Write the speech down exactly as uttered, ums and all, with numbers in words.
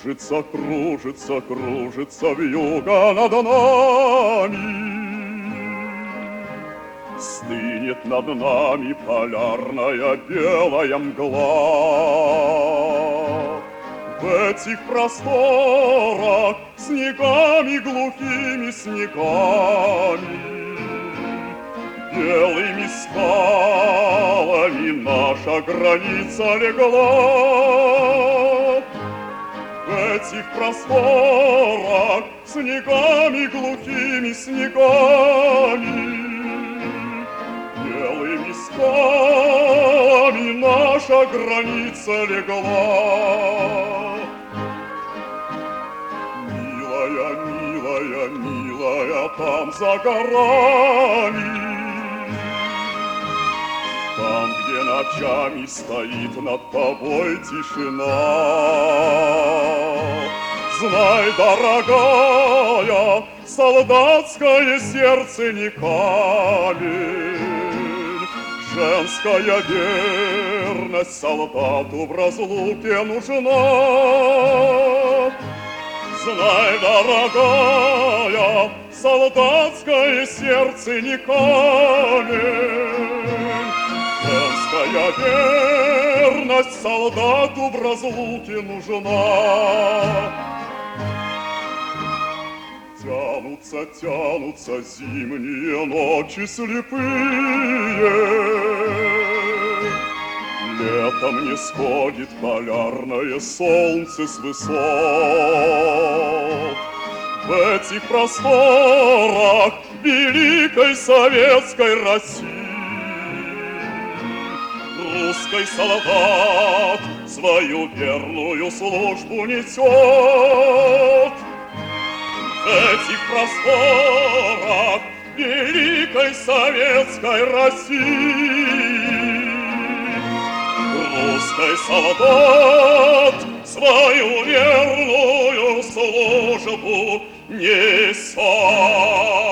Кружится, кружится, кружится вьюга над нами. Стынет над нами полярная белая мгла. В этих просторах снегами, глухими снегами, белыми скалами наша граница легла. В этих просторах снегами, глухими снегами, белыми скалами наша граница легла. Милая, милая, милая, там за горами, там, где ночами стоит над тобой тишина. Знай, дорогая, солдатское сердце не камень, женская верность солдату в разлуке нужна. Знай, дорогая, солдатское сердце не камень, женская верность солдату в разлуке нужна. Тянутся, тянутся зимние ночи слепые, летом не сходит полярное солнце с высот. В этих просторах великой советской России русский солдат свою верную службу несет. В этих просторах великой советской России русский солдат свою верную службу несет.